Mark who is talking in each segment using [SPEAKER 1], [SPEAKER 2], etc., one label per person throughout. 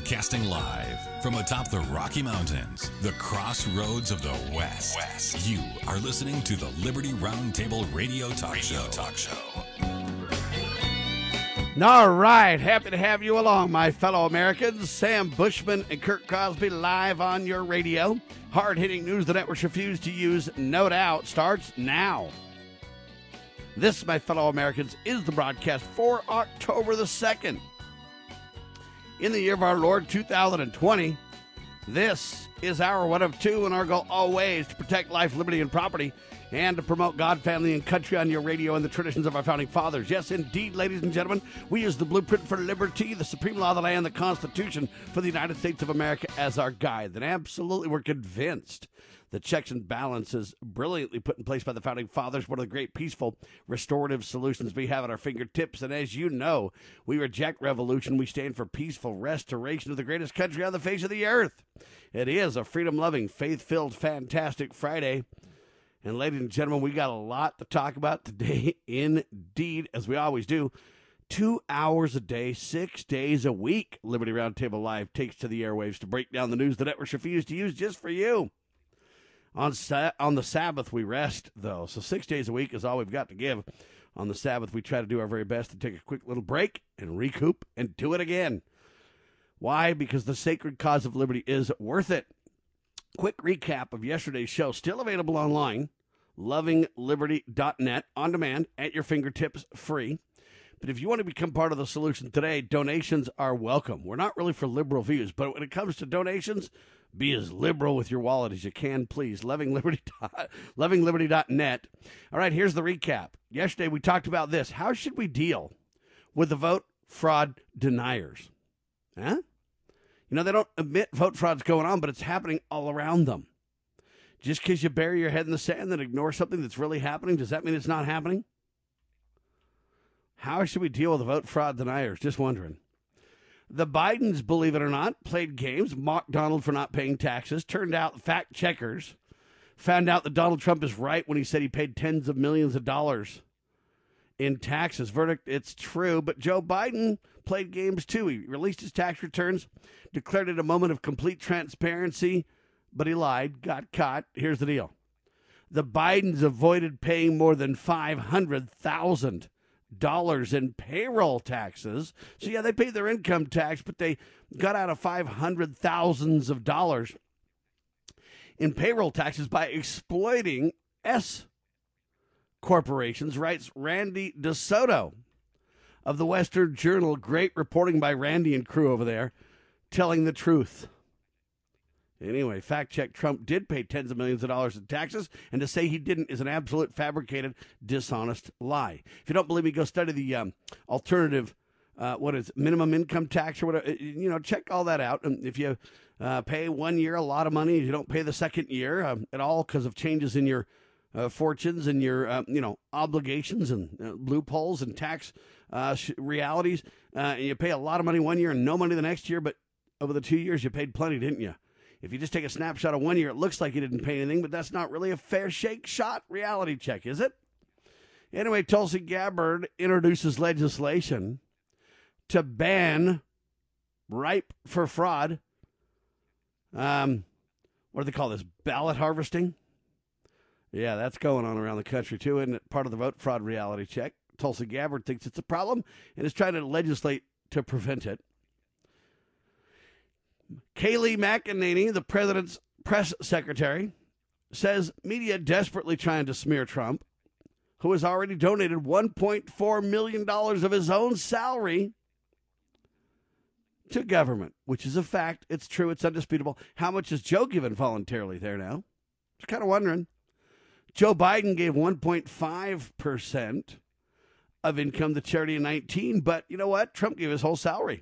[SPEAKER 1] Broadcasting live from atop the Rocky Mountains, the crossroads of the West. You are listening to the Liberty Roundtable Radio Talk Show.
[SPEAKER 2] All right, happy to have you along, my fellow Americans. Sam Bushman and Kurt Crosby live on your radio. Hard-hitting news the networks refuse to use, no doubt, starts now. This, my fellow Americans, is the broadcast for October the 2nd. In the year of our Lord, 2020, this is our one of two, and our goal always to protect life, liberty, and property, and to promote God, family, and country on your radio and the traditions of our founding fathers. Yes, indeed, ladies and gentlemen, we use the blueprint for liberty, the supreme law of the land, the Constitution for the United States of America as our guide. And absolutely, we're convinced the checks and balances brilliantly put in place by the founding fathers, one of the great peaceful restorative solutions we have at our fingertips. And as you know, we reject revolution. We stand for peaceful restoration of the greatest country on the face of the earth. It is a freedom-loving, faith-filled, fantastic Friday. And ladies and gentlemen, we got a lot to talk about today, indeed, as we always do. 2 hours a day, 6 days a week, Liberty Roundtable Live takes to the airwaves to break down the news the networks refuse to use just for you. On the Sabbath, we rest, though. So 6 days a week is all we've got to give. On the Sabbath, we try to do our very best to take a quick little break and recoup and do it again. Why? Because the sacred cause of liberty is worth it. Quick recap of yesterday's show, still available online, lovingliberty.net, on demand, at your fingertips, free. But if you want to become part of the solution today, donations are welcome. We're not really for liberal views, but when it comes to donations, be as liberal with your wallet as you can, please. Lovingliberty.net. All right, here's the recap. Yesterday we talked about this. How should we deal with the vote fraud deniers? Huh? You know, they don't admit vote fraud's going on, but it's happening all around them. Just because you bury your head in the sand and ignore something that's really happening, does that mean it's not happening? How should we deal with the vote fraud deniers? Just wondering. The Bidens, believe it or not, played games, mocked Donald for not paying taxes. Turned out fact checkers found out that Donald Trump is right when he said he paid tens of millions of dollars in taxes. Verdict, it's true. But Joe Biden played games too. He released his tax returns, declared it a moment of complete transparency, but he lied, got caught. Here's the deal. The Bidens avoided paying more than $500,000 in payroll taxes. So yeah, they paid their income tax, but they got out of $500,000 in payroll taxes by exploiting S corporations, writes Randy DeSoto of the Western Journal. Great reporting by Randy and crew over there, telling the truth. Anyway, fact check, Trump did pay tens of millions of dollars in taxes, and to say he didn't is an absolute fabricated, dishonest lie. If you don't believe me, go study the alternative, minimum income tax or whatever. Check all that out. And if you pay 1 year a lot of money, you don't pay the second year at all because of changes in your fortunes and your, obligations and loopholes and tax realities. And you pay a lot of money 1 year and no money the next year, but over the 2 years you paid plenty, didn't you? If you just take a snapshot of 1 year, it looks like you didn't pay anything, but that's not really a fair shake shot reality check, is it? Anyway, Tulsi Gabbard introduces legislation to ban ripe for fraud. What do they call this? Ballot harvesting? Yeah, that's going on around the country, too, isn't it? Part of the vote fraud reality check. Tulsi Gabbard thinks it's a problem and is trying to legislate to prevent it. Kayleigh McEnany, the president's press secretary, says media desperately trying to smear Trump, who has already donated $1.4 million of his own salary to government, which is a fact. It's true. It's undisputable. How much has Joe given voluntarily there now? Just kind of wondering. Joe Biden gave 1.5% of income to charity in 2019, but you know what? Trump gave his whole salary.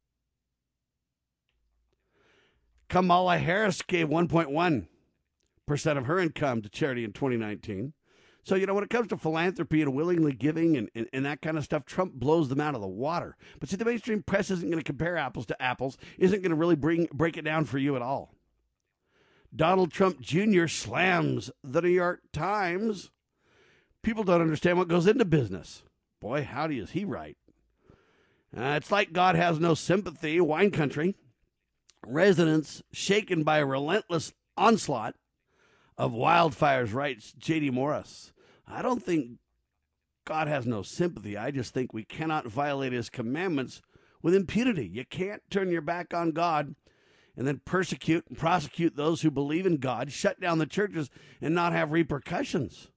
[SPEAKER 2] Kamala Harris gave 1.1% of her income to charity in 2019. So, when it comes to philanthropy and willingly giving and that kind of stuff, Trump blows them out of the water. But see, the mainstream press isn't going to compare apples to apples, isn't going to really break it down for you at all. Donald Trump Jr. slams the New York Times. People don't understand what goes into business. Boy, howdy is he right. It's like God has no sympathy, wine country. Residents shaken by a relentless onslaught of wildfires, writes J.D. Morris. I don't think God has no sympathy. I just think we cannot violate his commandments with impunity. You can't turn your back on God and then persecute and prosecute those who believe in God, shut down the churches, and not have repercussions.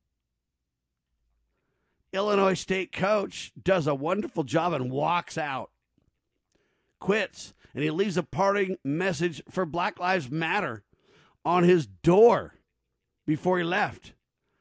[SPEAKER 2] Illinois State coach does a wonderful job and walks out, quits, and he leaves a parting message for Black Lives Matter on his door before he left.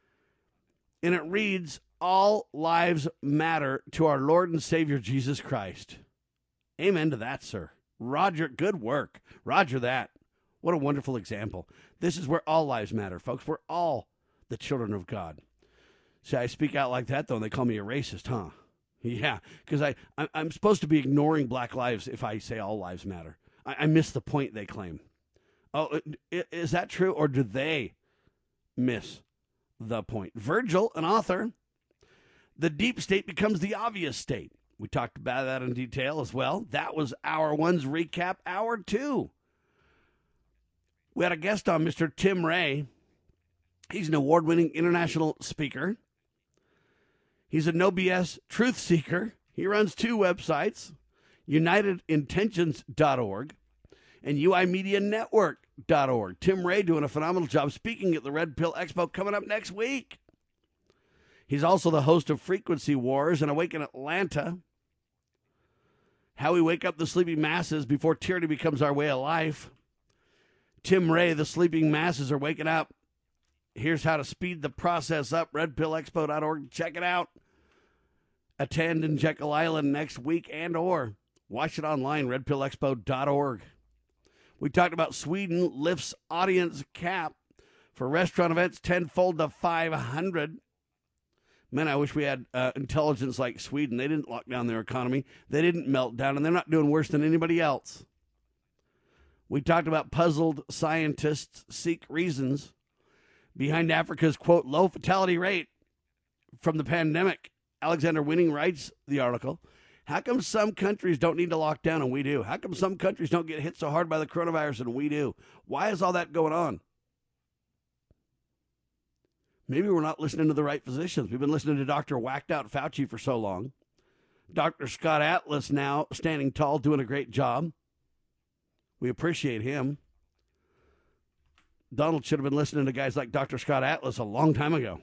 [SPEAKER 2] And it reads, "All lives matter to our Lord and Savior Jesus Christ." Amen to that, sir. Roger, good work. Roger that. What a wonderful example. This is where all lives matter, folks. We're all the children of God. See, I speak out like that, though, and they call me a racist, huh? Yeah, because I'm supposed to be ignoring black lives if I say all lives matter. I miss the point they claim. Oh, is that true, or do they miss the point? Virgil, an author, the deep state becomes the obvious state. We talked about that in detail as well. That was hour one's recap. Hour two, we had a guest on, Mr. Tim Ray. He's an award-winning international speaker. He's a no BS truth seeker. He runs two websites, UnitedIntentions.org and UIMediaNetwork.org. Tim Ray doing a phenomenal job speaking at the Red Pill Expo coming up next week. He's also the host of Frequency Wars and Awaken Atlanta. How we wake up the sleeping masses before tyranny becomes our way of life. Tim Ray, the sleeping masses are waking up. Here's how to speed the process up. RedPillExpo.org. Check it out. Attend in Jekyll Island next week and or watch it online, RedPillExpo.org. We talked about Sweden lifts audience cap for restaurant events tenfold to 500. Man, I wish we had intelligence like Sweden. They didn't lock down their economy. They didn't melt down, and they're not doing worse than anybody else. We talked about puzzled scientists seek reasons behind Africa's, quote, low fatality rate from the pandemic. Alexander Winning writes the article, how come some countries don't need to lock down and we do? How come some countries don't get hit so hard by the coronavirus and we do? Why is all that going on? Maybe we're not listening to the right physicians. We've been listening to Dr. Whacked Out Fauci for so long. Dr. Scott Atlas now standing tall, doing a great job. We appreciate him. Donald should have been listening to guys like Dr. Scott Atlas a long time ago.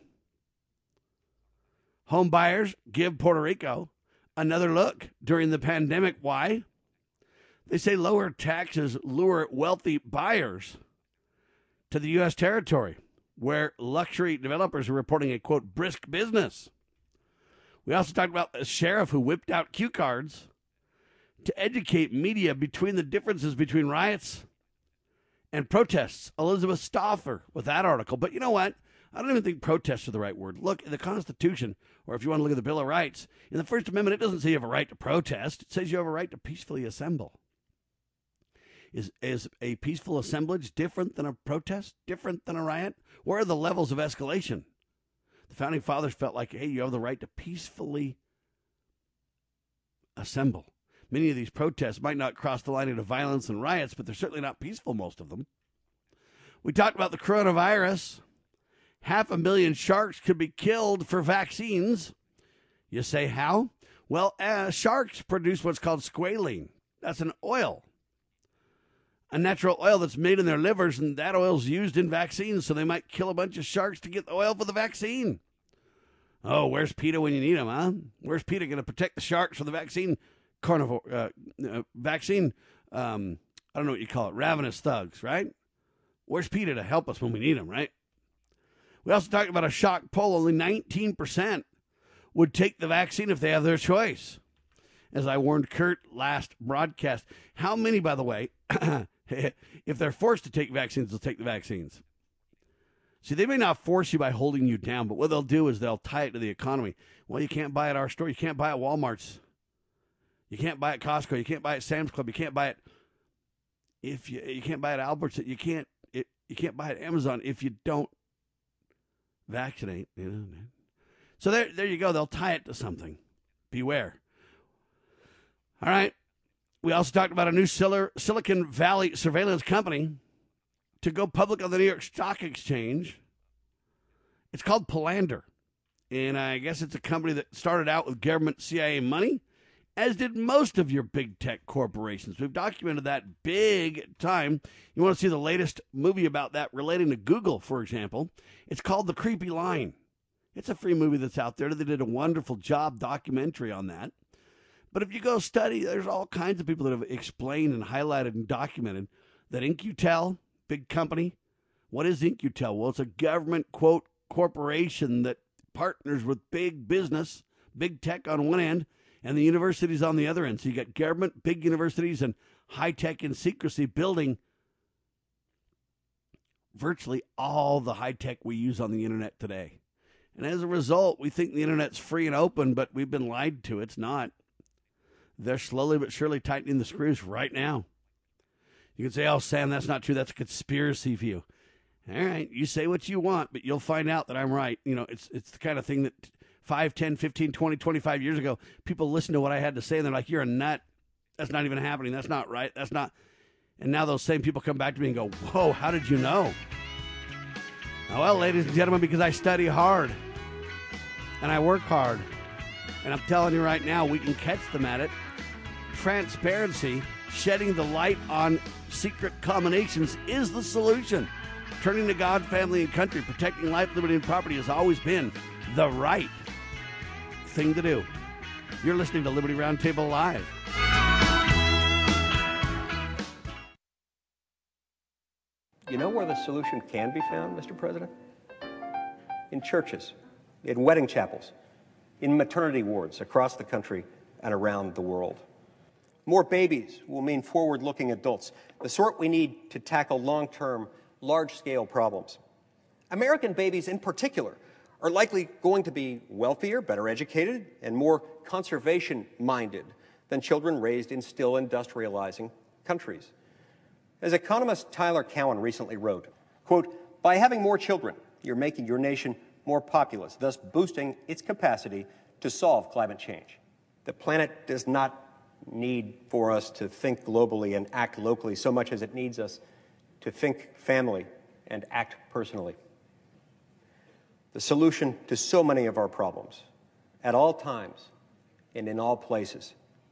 [SPEAKER 2] Home buyers give Puerto Rico another look during the pandemic. Why? They say lower taxes lure wealthy buyers to the U.S. territory, where luxury developers are reporting a, quote, brisk business. We also talked about a sheriff who whipped out cue cards to educate media between the differences between riots and protests. Elizabeth Stauffer with that article. But you know what? I don't even think protests are the right word. Look, in the Constitution, or if you want to look at the Bill of Rights, in the First Amendment, it doesn't say you have a right to protest. It says you have a right to peacefully assemble. Is a peaceful assemblage different than a protest? Different than a riot? Where are the levels of escalation? The Founding Fathers felt like, hey, you have the right to peacefully assemble. Many of these protests might not cross the line into violence and riots, but they're certainly not peaceful, most of them. We talked about the coronavirus. 500,000 sharks could be killed for vaccines. You say, how? Well, sharks produce what's called squalene. That's an oil. A natural oil that's made in their livers, and that oil's used in vaccines, so they might kill a bunch of sharks to get the oil for the vaccine. Oh, where's PETA when you need him, huh? Where's PETA going to protect the sharks for the vaccine carnivore, I don't know what you call it, ravenous thugs, right? Where's PETA to help us when we need them, right? We also talked about a shock poll. Only 19% would take the vaccine if they have their choice. As I warned Kurt last broadcast, how many, by the way, if they're forced to take vaccines, they'll take the vaccines. See, they may not force you by holding you down, but what they'll do is they'll tie it to the economy. Well, you can't buy at our store. You can't buy at Walmart's. You can't buy at Costco. You can't buy at Sam's Club. You can't buy it if you can't buy at Albertsons. You can't buy at Amazon if you don't vaccinate. You know. So there you go. They'll tie it to something. Beware. All right. We also talked about a new Silicon Valley surveillance company to go public on the New York Stock Exchange. It's called Palander. And I guess it's a company that started out with government CIA money, as did most of your big tech corporations. We've documented that big time. You want to see the latest movie about that relating to Google, for example. It's called The Creepy Line. It's a free movie that's out there. They did a wonderful job documentary on that. But if you go study, there's all kinds of people that have explained and highlighted and documented that In-Q-Tel, big company. What is In-Q-Tel? Well, it's a government, quote, corporation that partners with big business, big tech on one end, and the universities on the other end. So you got government, big universities, and high tech and secrecy building virtually all the high tech we use on the internet today. And as a result, we think the internet's free and open, but we've been lied to. It's not. They're slowly but surely tightening the screws right now. You can say, oh, Sam, that's not true. That's a conspiracy view. All right, you say what you want, but you'll find out that I'm right. You know, it's the kind of thing that 5, 10, 15, 20, 25 years ago, people listened to what I had to say, and they're like, you're a nut. That's not even happening. That's not right. That's not. And now those same people come back to me and go, whoa, how did you know? Oh, well, ladies and gentlemen, because I study hard, and I work hard. And I'm telling you right now, we can catch them at it. Transparency, shedding the light on secret combinations is the solution. Turning to God, family, and country, protecting life, liberty, and property has always been the right thing to do. You're listening to Liberty Roundtable Live.
[SPEAKER 3] You know where the solution can be found, Mr. President? In churches, in wedding chapels, in maternity wards across the country and around the world. More babies will mean forward-looking adults, the sort we need to tackle long-term, large-scale problems. American babies in particular are likely going to be wealthier, better educated, and more conservation-minded than children raised in still industrializing countries. As economist Tyler Cowen recently wrote, quote, by having more children, you're making your nation more populous, thus boosting its capacity to solve climate change. The planet does not need for us to think globally and act locally so much as it needs us to think family and act personally. The solution to so many of our problems, at all times and in all places,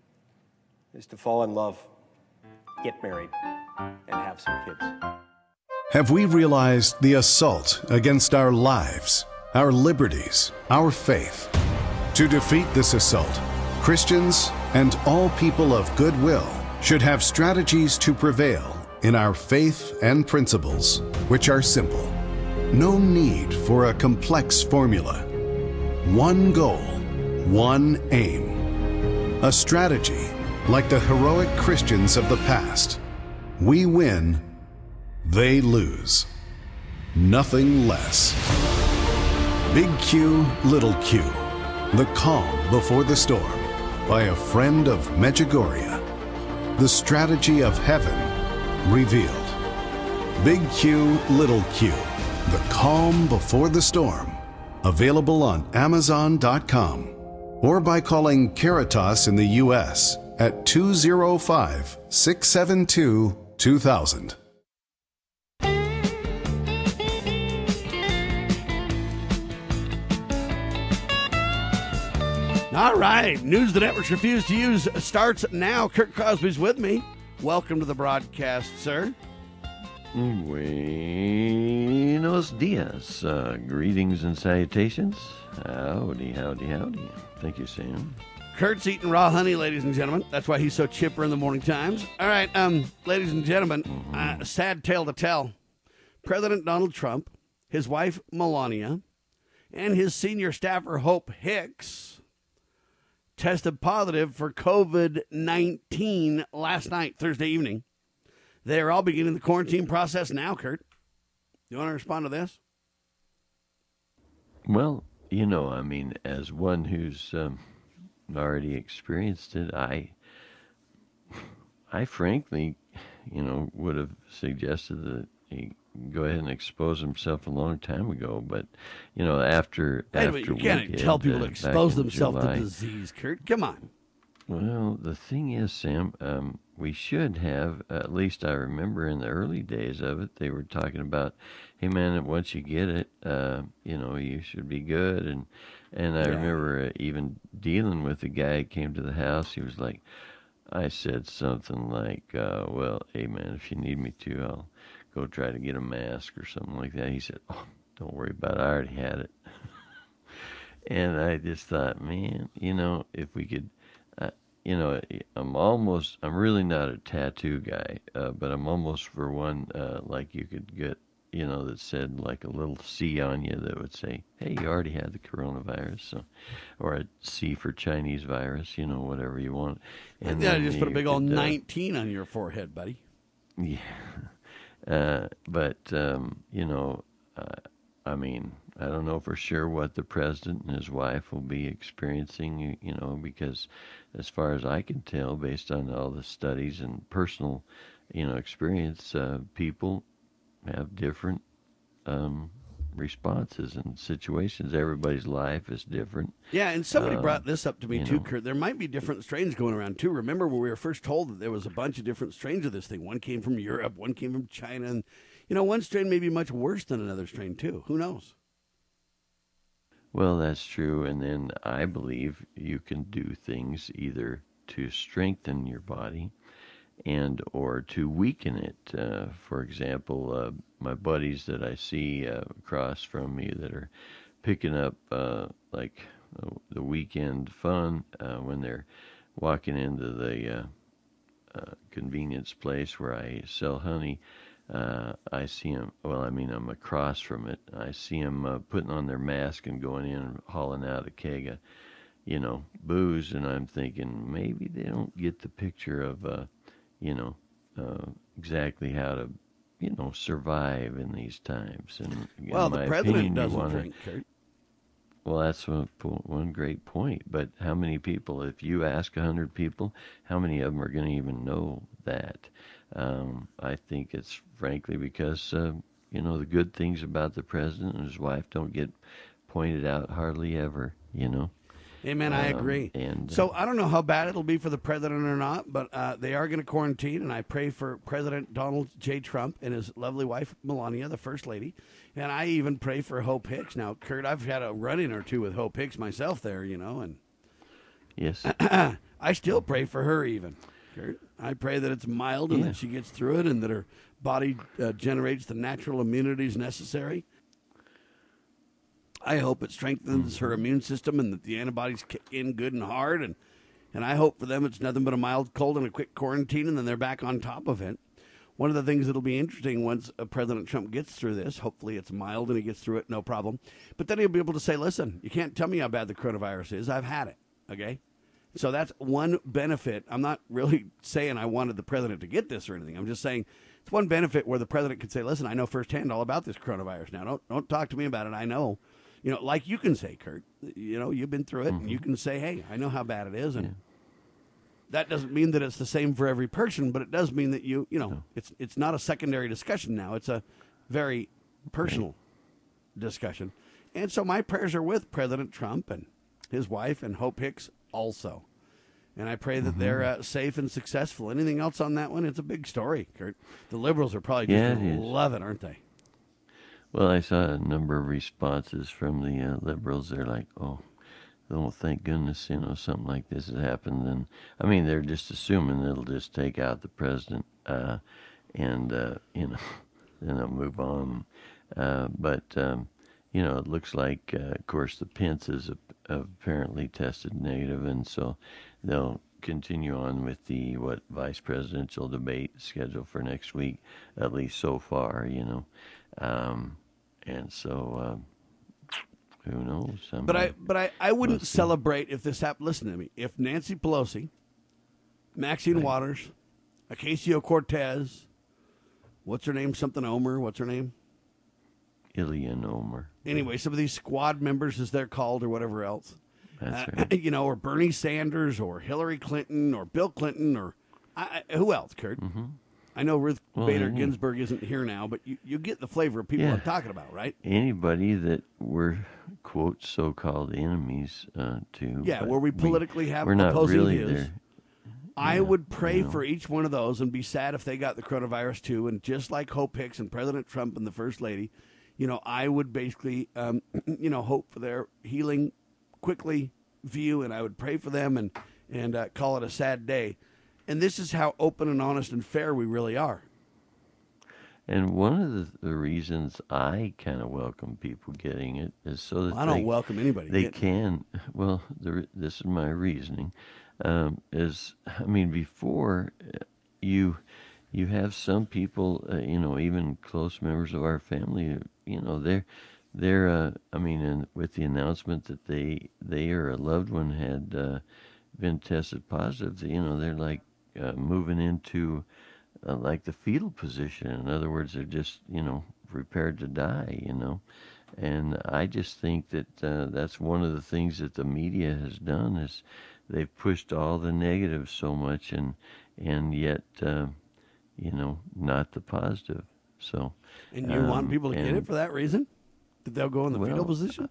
[SPEAKER 3] is to fall in love, get married, and have some kids.
[SPEAKER 4] Have we realized the assault against our lives, our liberties, our faith? To defeat this assault, Christians and all people of goodwill should have strategies to prevail in our faith and principles, which are simple. No need for a complex formula. One goal, one aim. A strategy like the heroic Christians of the past. We win, they lose. Nothing less. Big Q, Little Q. The Calm Before the Storm by a friend of Medjugorje. The strategy of heaven revealed. Big Q, Little Q. The Calm Before the Storm. Available on Amazon.com or by calling Caritas in the U.S. at 205-672-2000.
[SPEAKER 2] All right, news the networks refuse to use starts now. Kurt Crosby's with me. Welcome to the broadcast, sir.
[SPEAKER 5] Buenos dias. Greetings and salutations. Howdy, howdy, howdy. Thank you, Sam.
[SPEAKER 2] Kurt's eating raw honey, ladies and gentlemen. That's why he's so chipper in the morning times. All right, ladies and gentlemen, sad tale to tell. President Donald Trump, his wife Melania, and his senior staffer Hope Hicks tested positive for COVID-19 last night, Thursday evening. They are all beginning the quarantine process now, Kurt. You want to respond to this?
[SPEAKER 5] Well, you know, I mean, as one who's already experienced it, I frankly, you know, would have suggested that he go ahead and expose himself a long time ago. But, you know, after
[SPEAKER 2] you can't tell people to expose themselves to disease, Kurt. Come on.
[SPEAKER 5] Well, the thing is, Sam, we should have, at least I remember in the early days of it, they were talking about, hey man, once you get it, you should be good. And I remember even dealing with a guy who came to the house. He was like, I said something like, well, hey man, if you need me to, I'll go try to get a mask or something like that. He said, oh, don't worry about it. I already had it. And I just thought, man, if we could, I'm really not a tattoo guy, but I'm almost for one, like you could get, that said like a little C on you that would say, hey, you already had the coronavirus, so, or a C for Chinese virus, whatever you want.
[SPEAKER 2] And then just put a big old 19 on your forehead, buddy.
[SPEAKER 5] Yeah. I mean, I don't know for sure what the president and his wife will be experiencing, because as far as I can tell, based on all the studies and personal, experience, people have different responses and situations. Everybody's life is different.
[SPEAKER 2] Yeah, and somebody brought this up to me too, Kurt. There might be different strains going around too. Remember when we were first told that there was a bunch of different strains of this thing? One came from Europe, one came from China, and one strain may be much worse than another strain too. Who knows?
[SPEAKER 5] Well, that's true. And then I believe you can do things either to strengthen your body and or to weaken it. For example, my buddies that I see across from me that are picking up the weekend fun when they're walking into the convenience place where I sell honey, I see them, I'm across from it. I see them putting on their mask and going in and hauling out a keg of, booze, and I'm thinking maybe they don't get the picture of, exactly how to, survive in these times. And
[SPEAKER 2] well, the president doesn't drink, Kurt.
[SPEAKER 5] Well, that's one great point. But how many people, if you ask 100 people, how many of them are going to even know that? I think it's frankly because, the good things about the president and his wife don't get pointed out hardly ever,
[SPEAKER 2] Amen, I agree. So I don't know how bad it'll be for the president or not, but they are going to quarantine, and I pray for President Donald J. Trump and his lovely wife, Melania, the First Lady, and I even pray for Hope Hicks. Now, Kurt, I've had a run-in or two with Hope Hicks myself there, and
[SPEAKER 5] yes,
[SPEAKER 2] I still pray for her even, Kurt. I pray that it's mild and that she gets through it and that her body generates the natural immunities necessary. I hope it strengthens her immune system and that the antibodies kick in good and hard. And I hope for them it's nothing but a mild cold and a quick quarantine, and then they're back on top of it. One of the things that'll be interesting once President Trump gets through this, hopefully it's mild and he gets through it, no problem. But then he'll be able to say, listen, you can't tell me how bad the coronavirus is. I've had it, okay? So that's one benefit. I'm not really saying I wanted the president to get this or anything. I'm just saying it's one benefit where the president can say, listen, I know firsthand all about this coronavirus now. Don't talk to me about it. I know. Like you can say, Kurt, you've been through it, and you can say, hey, I know how bad it is. And that doesn't mean that it's the same for every person, but it does mean that it's not a secondary discussion now. It's a very personal discussion. And so my prayers are with President Trump and his wife and Hope Hicks also. And I pray that they're safe and successful. Anything else on that one? It's a big story, Kurt. The liberals are probably just going to love it, aren't they?
[SPEAKER 5] Well, I saw a number of responses from the liberals. They're like, oh, thank goodness, something like this has happened. And, they're just assuming it'll just take out the president and then they'll move on. But it looks like, of course, the Pence is apparently tested negative, and so they'll continue on with the vice presidential debate scheduled for next week, at least so far, and so who knows?
[SPEAKER 2] But I wouldn't celebrate if this happened. Listen to me. If Nancy Pelosi, Maxine Waters, Ocasio-Cortez, what's her name? Something Omer. What's her name?
[SPEAKER 5] Ilhan Omar.
[SPEAKER 2] Anyway, some of these squad members, as they're called, or whatever else.
[SPEAKER 5] That's right.
[SPEAKER 2] Or Bernie Sanders, or Hillary Clinton, or Bill Clinton, or who else, Kurt? I know Ruth Bader
[SPEAKER 5] any-
[SPEAKER 2] Ginsburg isn't here now, but you get the flavor of people
[SPEAKER 5] Yeah.
[SPEAKER 2] I'm talking about, right?
[SPEAKER 5] Anybody that we're, quote, so-called enemies to.
[SPEAKER 2] Yeah,
[SPEAKER 5] but
[SPEAKER 2] where we politically have
[SPEAKER 5] we're not
[SPEAKER 2] opposing
[SPEAKER 5] really
[SPEAKER 2] views.
[SPEAKER 5] there.
[SPEAKER 2] I would pray
[SPEAKER 5] you know.
[SPEAKER 2] for each one of those and be sad if they got the coronavirus too. And just like Hope Hicks and President Trump and the First Lady, I would basically, hope for their healing quickly view, and I would pray for them and call it a sad day. And this is how open and honest and fair we really are.
[SPEAKER 5] And one of the reasons I kind of welcome people getting it is so that
[SPEAKER 2] I don't welcome anybody
[SPEAKER 5] they
[SPEAKER 2] getting
[SPEAKER 5] can. Well, this is my reasoning. Before you have some people, even close members of our family, they're and with the announcement that they or a loved one had been tested positive, they're like moving into like the fetal position. In other words, they're just prepared to die. And I just think that that's one of the things that the media has done is they've pushed all the negatives so much and yet not the positive. So
[SPEAKER 2] And you want people to get it for that reason? That they'll go in the fetal position?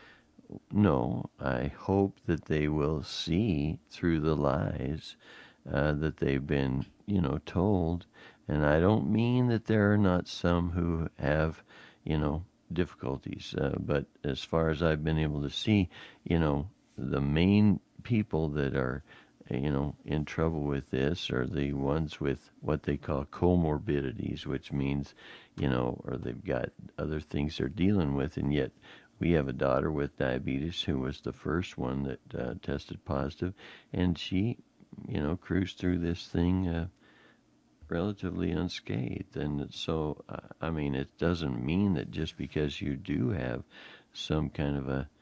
[SPEAKER 5] No, I hope that they will see through the lies that they've been, told. And I don't mean that there are not some who have, difficulties. But as far as I've been able to see, the main people that are, in trouble with this are the ones with what they call comorbidities, which means, or they've got other things they're dealing with, and yet we have a daughter with diabetes who was the first one that tested positive, and she, cruised through this thing relatively unscathed. And so, it doesn't mean that just because you do have some kind of a,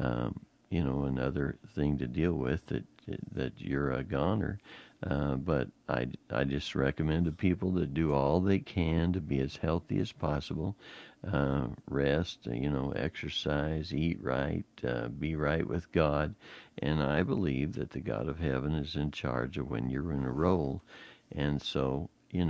[SPEAKER 5] another thing to deal with that you're a goner. But I just recommend to people to do all they can to be as healthy as possible. Rest, exercise, eat right, be right with God. And I believe that the God of heaven is in charge of when you're in a role. And so,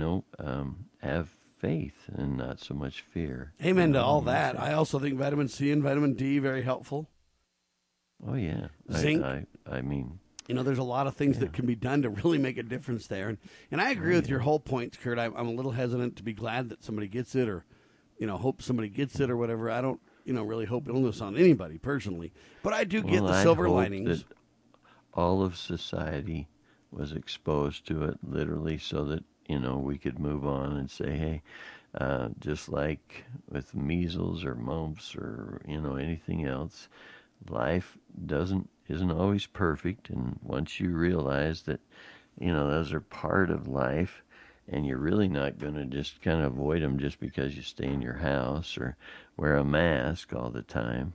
[SPEAKER 5] have faith and not so much fear.
[SPEAKER 2] Amen to all that. I also think vitamin C and vitamin D very helpful.
[SPEAKER 5] Oh, yeah.
[SPEAKER 2] Zinc.
[SPEAKER 5] There's
[SPEAKER 2] a lot of things that can be done to really make a difference there. And I agree with your whole points, Kurt. I'm a little hesitant to be glad that somebody gets it or, hope somebody gets it or whatever. I don't, really hope illness on anybody personally. But I do get the silver linings.
[SPEAKER 5] That all of society was exposed to it literally so that, we could move on and say, hey, just like with measles or mumps or, anything else, life isn't always perfect, and once you realize that, those are part of life, and you're really not going to just kind of avoid them just because you stay in your house or wear a mask all the time,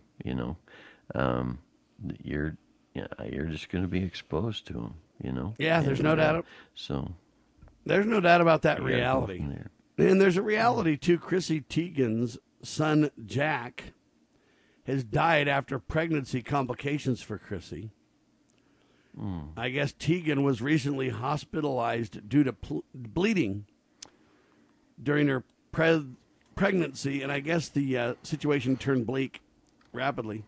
[SPEAKER 5] you're just going to be exposed to them,
[SPEAKER 2] Yeah, there's no doubt.
[SPEAKER 5] So
[SPEAKER 2] there's no doubt about that reality.
[SPEAKER 5] There.
[SPEAKER 2] And there's a reality too. Chrissy Teigen's son Jack has died after pregnancy complications for Chrissy. I guess Teigen was recently hospitalized due to bleeding during her pregnancy, and I guess the situation turned bleak rapidly.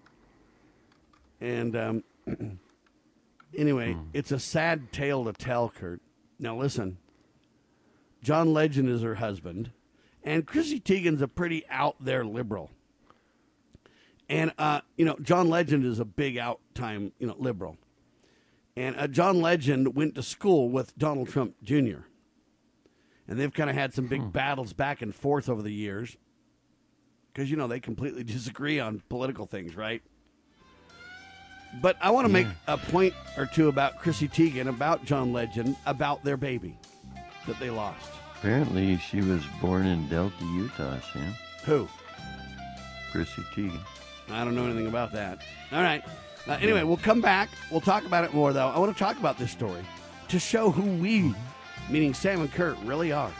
[SPEAKER 2] And anyway, it's a sad tale to tell, Kurt. Now listen, John Legend is her husband, and Chrissy Teigen's a pretty out there liberal. And, John Legend is a big out-time, liberal. And John Legend went to school with Donald Trump Jr. And they've kind of had some big battles back and forth over the years. Because, they completely disagree on political things, right? But I want to make a point or two about Chrissy Teigen, about John Legend, about their baby that they lost.
[SPEAKER 5] Apparently she was born in Delta, Utah, Sam.
[SPEAKER 2] Who?
[SPEAKER 5] Chrissy Teigen.
[SPEAKER 2] I don't know anything about that. All right. Anyway, we'll come back. We'll talk about it more, though. I want to talk about this story to show who we, meaning Sam and Kurt, really are.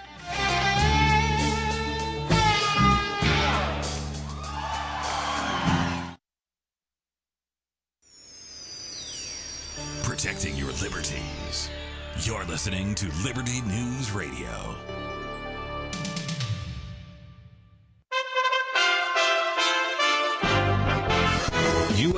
[SPEAKER 1] Protecting your liberties. You're listening to Liberty News Radio.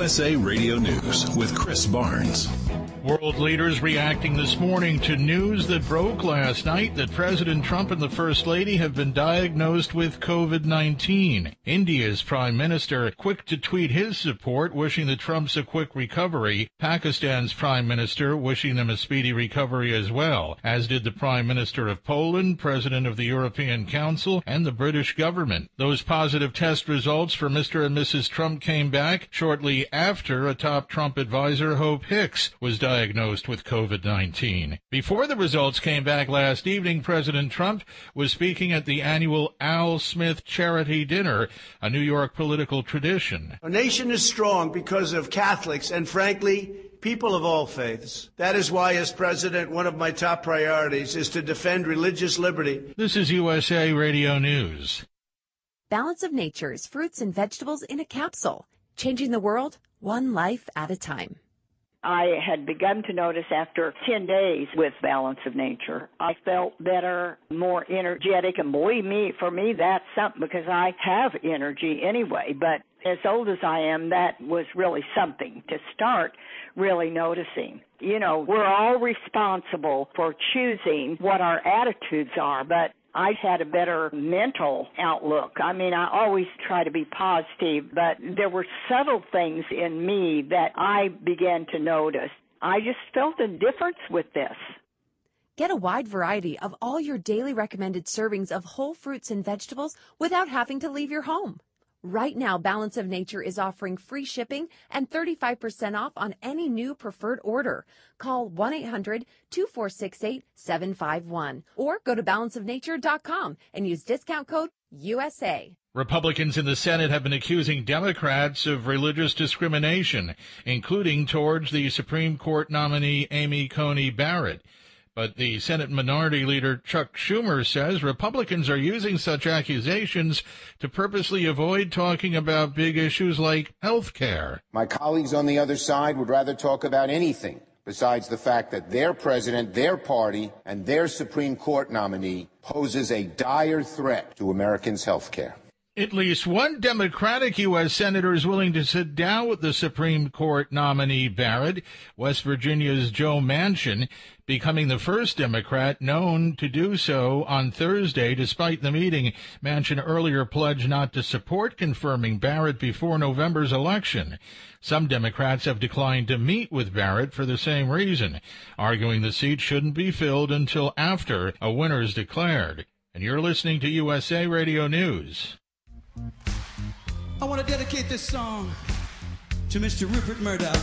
[SPEAKER 1] USA Radio News with Chris Barnes.
[SPEAKER 6] World leaders reacting this morning to news that broke last night that President Trump and the First Lady have been diagnosed with COVID-19. India's Prime Minister quick to tweet his support, wishing the Trumps a quick recovery. Pakistan's Prime Minister wishing them a speedy recovery as well, as did the Prime Minister of Poland, President of the European Council, and the British government. Those positive test results for Mr. and Mrs. Trump came back shortly after a top Trump advisor, Hope Hicks, was diagnosed with COVID-19. Before the results came back last evening, President Trump was speaking at the annual Al Smith Charity Dinner, a New York political tradition.
[SPEAKER 7] Our nation is strong because of Catholics and, frankly, people of all faiths. That is why, as president, one of my top priorities is to defend religious liberty.
[SPEAKER 6] This is USA Radio News.
[SPEAKER 8] Balance of Nature's fruits and vegetables in a capsule, changing the world one life at a time.
[SPEAKER 9] I had begun to notice after 10 days with Balance of Nature, I felt better, more energetic, and believe me, for me, that's something because I have energy anyway. But as old as I am, that was really something to start really noticing. You know, we're all responsible for choosing what our attitudes are, but I had a better mental outlook. I mean, I always try to be positive, but there were subtle things in me that I began to notice. I just felt a difference with this.
[SPEAKER 8] Get a wide variety of all your daily recommended servings of whole fruits and vegetables without having to leave your home. Right now, Balance of Nature is offering free shipping and 35% off on any new preferred order. Call 1-800-2468-751 or go to balanceofnature.com and use discount code USA.
[SPEAKER 6] Republicans in the Senate have been accusing Democrats of religious discrimination, including towards the Supreme Court nominee Amy Coney Barrett. But the Senate Minority Leader Chuck Schumer says Republicans are using such accusations to purposely avoid talking about big issues like health care.
[SPEAKER 10] My colleagues on the other side would rather talk about anything besides the fact that their president, their party, and their Supreme Court nominee poses a dire threat to Americans' health care.
[SPEAKER 6] At least one Democratic U.S. senator is willing to sit down with the Supreme Court nominee Barrett, West Virginia's Joe Manchin, becoming the first Democrat known to do so on Thursday. Despite the meeting, Manchin earlier pledged not to support confirming Barrett before November's election. Some Democrats have declined to meet with Barrett for the same reason, arguing the seat shouldn't be filled until after a winner is declared. And you're listening to USA Radio News.
[SPEAKER 11] I want to dedicate this song to Mr. Rupert Murdoch.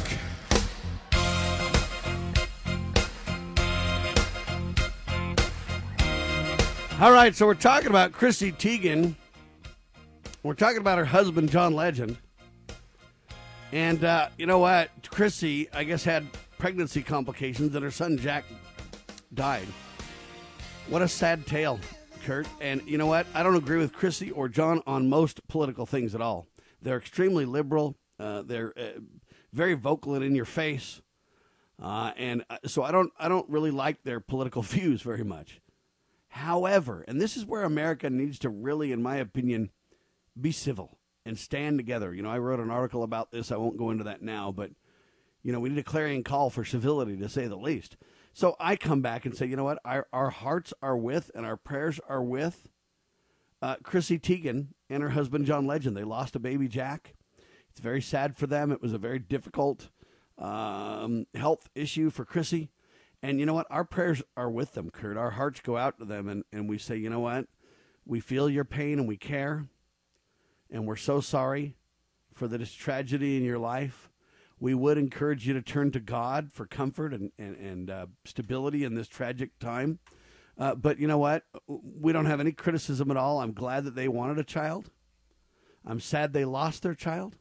[SPEAKER 2] All right, so we're talking about Chrissy Teigen. We're talking about her husband, John Legend. And you know what? Chrissy, I guess, had pregnancy complications, and her son, Jack, died. What a sad tale, Kurt. And you know what? I don't agree with Chrissy or John on most political things at all. They're extremely liberal. They're very vocal and in your face. And so I don't really like their political views very much. However, and this is where America needs to really, in my opinion, be civil and stand together. You know, I wrote an article about this. I won't go into that now, but, you know, we need a clarion call for civility, to say the least. So I come back and say, you know what, our hearts are with and our prayers are with Chrissy Teigen and her husband, John Legend. They lost a baby, Jack. It's very sad for them. It was a very difficult health issue for Chrissy. And you know what? Our prayers are with them, Kurt. Our hearts go out to them, and we say, you know what? We feel your pain and we care, and we're so sorry for this tragedy in your life. We would encourage you to turn to God for comfort and stability in this tragic time. But you know what? We don't have any criticism at all. I'm glad that they wanted a child. I'm sad they lost their child.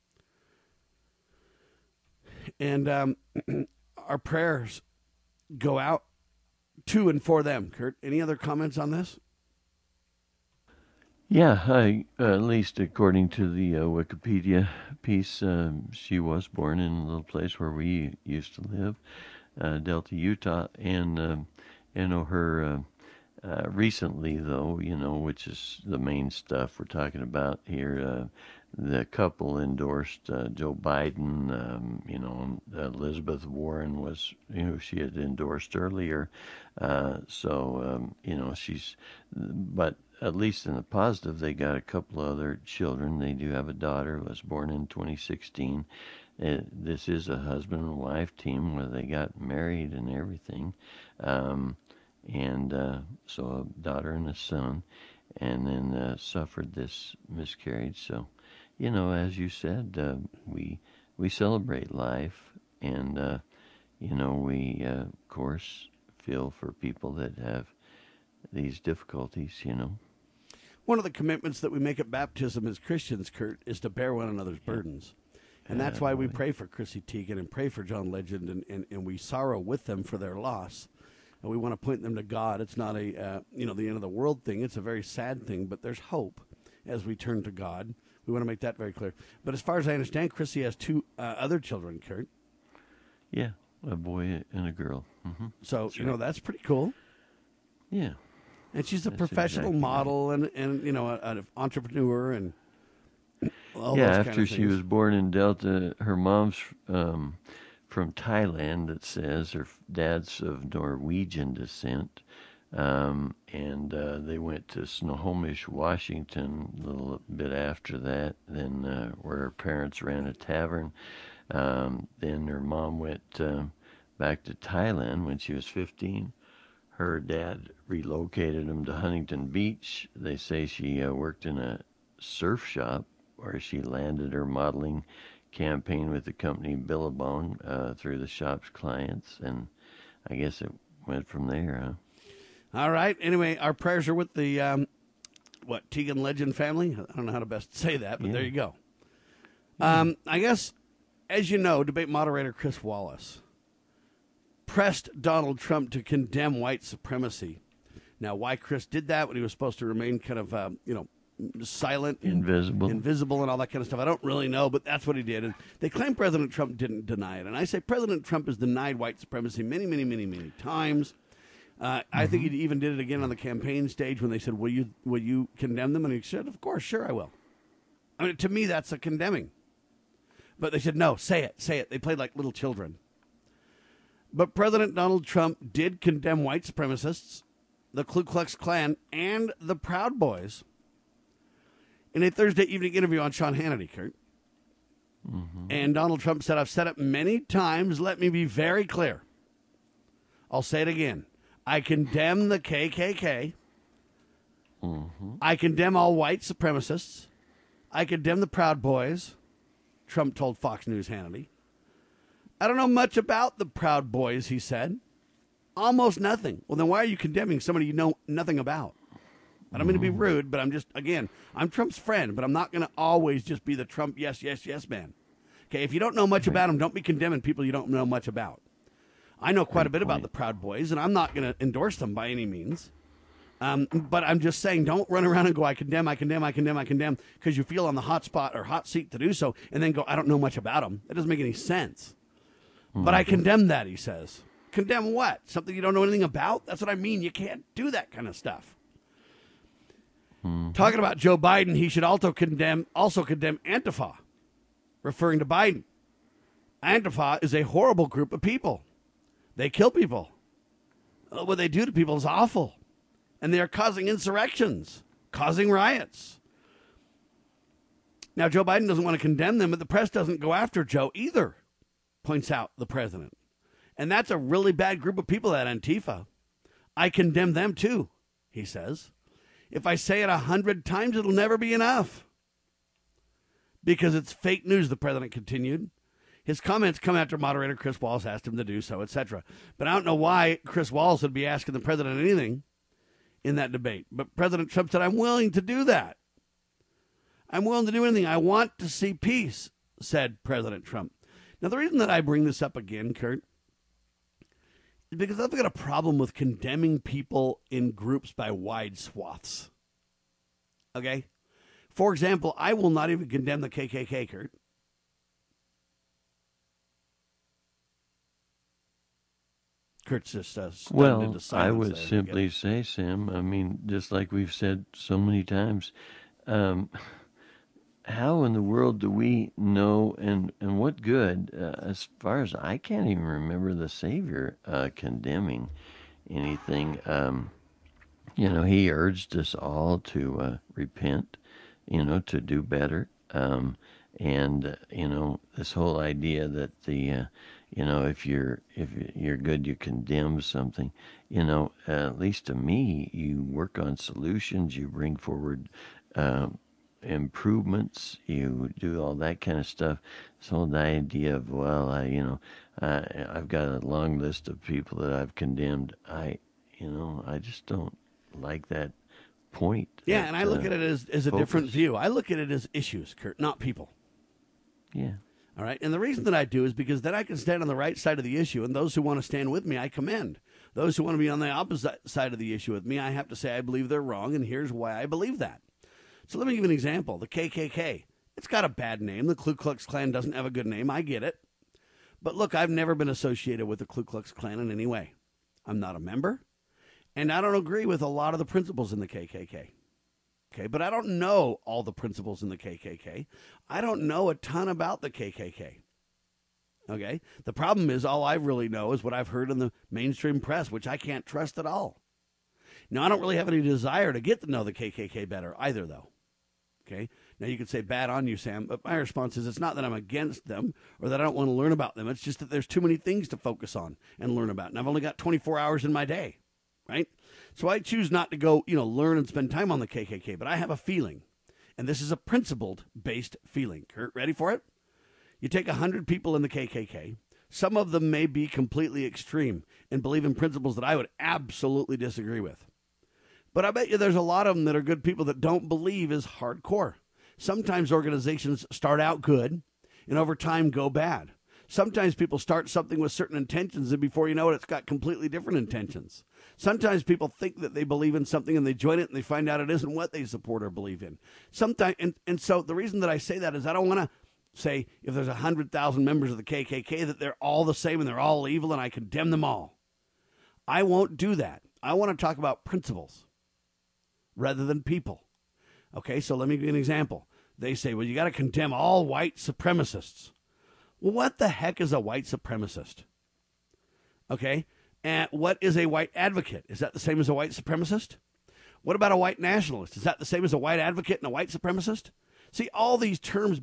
[SPEAKER 2] And our prayers go out to and for them. Kurt, any other comments on this?
[SPEAKER 5] Yeah, at least according to the Wikipedia piece, she was born in a little place where we used to live, Delta, Utah, and you know, her Recently, though, which is the main stuff we're talking about here, the couple endorsed Joe Biden. Elizabeth Warren was, she had endorsed earlier. But at least in the positive, they got a couple other children. They do have a daughter who was born in 2016. This is a husband and wife team where they got married and everything. So a daughter and a son, and then suffered this miscarriage. So, as you said, we celebrate life, and we of course feel for people that have these difficulties.
[SPEAKER 2] One of the commitments that we make at baptism as Christians, Kurt, is to bear one another's burdens. And that's why we pray for Chrissy Teigen and pray for John Legend, and we sorrow with them for their loss. And we want to point them to God. It's not the end of the world thing. It's a very sad thing, but there's hope as we turn to God. We want to make that very clear. But as far as I understand, Chrissy has two other children, Kurt.
[SPEAKER 5] Yeah, a boy and a girl. Mm-hmm.
[SPEAKER 2] So, that's pretty cool.
[SPEAKER 5] Yeah.
[SPEAKER 2] And she's a professional model and an entrepreneur and all those kind
[SPEAKER 5] after
[SPEAKER 2] of
[SPEAKER 5] she
[SPEAKER 2] things.
[SPEAKER 5] was born in Delta, her mom's from Thailand, it says. Her dad's of Norwegian descent. They went to Snohomish, Washington a little bit after that, then where her parents ran a tavern. Then her mom went back to Thailand when she was 15. Her dad relocated them to Huntington Beach. They say she worked in a surf shop where she landed her modeling campaign with the company Billabong through the shop's clients, and I guess it went from there, huh?
[SPEAKER 2] All right. Anyway, our prayers are with the Teigen Legend family. I don't know how to best say that, but there you go. I guess, as you know, debate moderator Chris Wallace pressed Donald Trump to condemn white supremacy. Now, why Chris did that when he was supposed to remain kind of, silent, invisible, and all that kind of stuff, I don't really know, but that's what he did. And they claim President Trump didn't deny it. And I say President Trump has denied white supremacy many, many, many, many times. I think he even did it again on the campaign stage when they said, will you condemn them? And he said, of course, sure I will. I mean, to me, that's a condemning. But they said, no, say it. They played like little children. But President Donald Trump did condemn white supremacists, the Ku Klux Klan, and the Proud Boys in a Thursday evening interview on Sean Hannity, Kurt. Mm-hmm. And Donald Trump said, I've said it many times. Let me be very clear. I'll say it again. I condemn the KKK. Mm-hmm. I condemn all white supremacists. I condemn the Proud Boys, Trump told Fox News Hannity. I don't know much about the Proud Boys, he said. Almost nothing. Well, then why are you condemning somebody you know nothing about? I don't mean to be rude, but I'm Trump's friend, but I'm not going to always just be the Trump yes, yes, yes man. Okay, if you don't know much about him, don't be condemning people you don't know much about. I know quite a bit about the Proud Boys, and I'm not going to endorse them by any means. But I'm just saying, don't run around and go, I condemn, because you feel on the hot spot or hot seat to do so, and then go, I don't know much about them. That doesn't make any sense. Mm-hmm. But I condemn that, he says. Condemn what? Something you don't know anything about? That's what I mean. You can't do that kind of stuff. Mm-hmm. Talking about Joe Biden, he should also condemn Antifa, referring to Biden. Antifa is a horrible group of people. They kill people. What they do to people is awful. And they are causing insurrections, causing riots. Now, Joe Biden doesn't want to condemn them, but the press doesn't go after Joe either, points out the president. And that's a really bad group of people, that Antifa. I condemn them too, he says. If I say it 100 times, it'll never be enough. Because it's fake news, the president continued. His comments come after moderator Chris Wallace asked him to do so, etc. But I don't know why Chris Wallace would be asking the president anything in that debate. But President Trump said, I'm willing to do that. I'm willing to do anything. I want to see peace, said President Trump. Now, the reason that I bring this up again, Kurt, is because I've got a problem with condemning people in groups by wide swaths. Okay? For example, I will not even condemn the KKK, Kurt. Kurt's just stunned
[SPEAKER 5] Well,
[SPEAKER 2] into silence.
[SPEAKER 5] I would simply say, Sam, I mean, just like we've said so many times, how in the world do we know, and what good, as far as I can't even remember the Savior condemning anything. He urged us all to repent, to do better. This whole idea that if you're good, you condemn something. At least to me, you work on solutions, you bring forward improvements, you do all that kind of stuff. So the idea of, I've got a long list of people that I've condemned. I just don't like that point.
[SPEAKER 2] Yeah, and I look at it as a different view. I look at it as issues, Kurt, not people.
[SPEAKER 5] Yeah.
[SPEAKER 2] All right. And the reason that I do is because then I can stand on the right side of the issue, and those who want to stand with me, I commend. Those who want to be on the opposite side of the issue with me, I have to say I believe they're wrong, and here's why I believe that. So let me give you an example. The KKK. It's got a bad name. The Ku Klux Klan doesn't have a good name. I get it. But look, I've never been associated with the Ku Klux Klan in any way. I'm not a member, and I don't agree with a lot of the principles in the KKK. Okay, but I don't know all the principles in the KKK. I don't know a ton about the KKK. Okay, the problem is all I really know is what I've heard in the mainstream press, which I can't trust at all. Now, I don't really have any desire to get to know the KKK better either, though. Okay, now you could say bad on you, Sam, but my response is it's not that I'm against them or that I don't want to learn about them. It's just that there's too many things to focus on and learn about, and I've only got 24 hours in my day, right? So I choose not to go, learn and spend time on the KKK, but I have a feeling, and this is a principled-based feeling. Kurt, ready for it? You take 100 people in the KKK. Some of them may be completely extreme and believe in principles that I would absolutely disagree with. But I bet you there's a lot of them that are good people that don't believe is hardcore. Sometimes organizations start out good and over time go bad. Sometimes people start something with certain intentions, and before you know it, it's got completely different intentions. Sometimes people think that they believe in something and they join it and they find out it isn't what they support or believe in. Sometimes, and so the reason that I say that is I don't want to say if there's 100,000 members of the KKK that they're all the same and they're all evil and I condemn them all. I won't do that. I want to talk about principles rather than people. Okay, so let me give you an example. They say, well, you got to condemn all white supremacists. Well, what the heck is a white supremacist? Okay, and what is a white advocate? Is that the same as a white supremacist? What about a white nationalist? Is that the same as a white advocate and a white supremacist? See, all these terms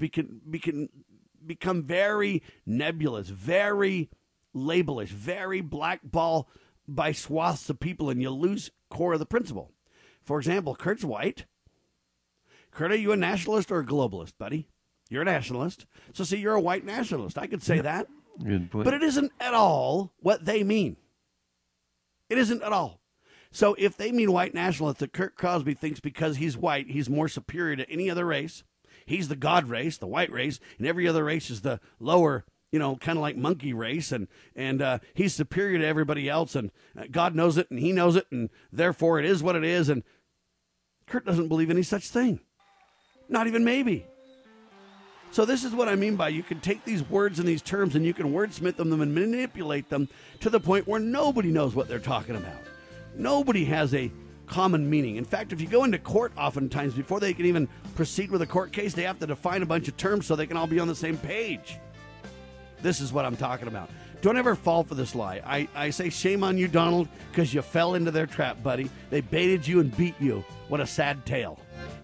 [SPEAKER 2] become very nebulous, very labelish, very blackball by swaths of people, and you lose core of the principle. For example, Kurt's white. Kurt, are you a nationalist or a globalist, buddy? You're a nationalist. So see, you're a white nationalist. I could say that.
[SPEAKER 5] Good point.
[SPEAKER 2] But it isn't at all what they mean. It isn't at all. So if they mean white nationalist, that Kurt Crosby thinks because he's white, he's more superior to any other race. He's the God race, the white race, and every other race is the lower, kind of like monkey race, and he's superior to everybody else, and God knows it, and he knows it, and therefore it is what it is, and Kurt doesn't believe any such thing. Not even maybe. So this is what I mean by you can take these words and these terms and you can wordsmith them and manipulate them to the point where nobody knows what they're talking about. Nobody has a common meaning. In fact, if you go into court oftentimes, before they can even proceed with a court case, they have to define a bunch of terms so they can all be on the same page. This is what I'm talking about. Don't ever fall for this lie. I say shame on you, Donald, because you fell into their trap, buddy. They baited you and beat you. What a sad tale.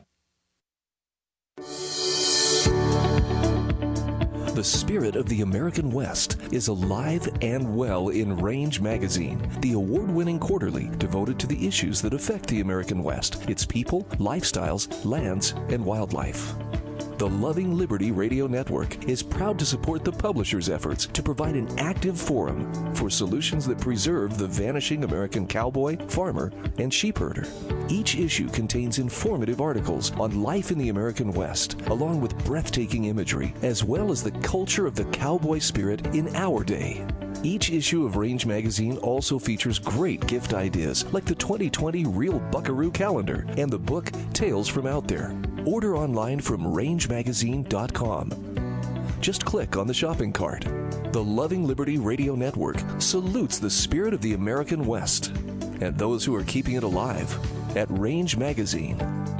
[SPEAKER 12] The spirit of the American West is alive and well in Range Magazine, the award-winning quarterly devoted to the issues that affect the American West, its people, lifestyles, lands, and wildlife. The Loving Liberty Radio Network is proud to support the publisher's efforts to provide an active forum for solutions that preserve the vanishing American cowboy, farmer, and sheepherder. Each issue contains informative articles on life in the American West, along with breathtaking imagery, as well as the culture of the cowboy spirit in our day. Each issue of Range Magazine also features great gift ideas like the 2020 Real Buckaroo Calendar and the book Tales from Out There. Order online from rangemagazine.com. Just click on the shopping cart. The Loving Liberty Radio Network salutes the spirit of the American West and those who are keeping it alive at Range Magazine.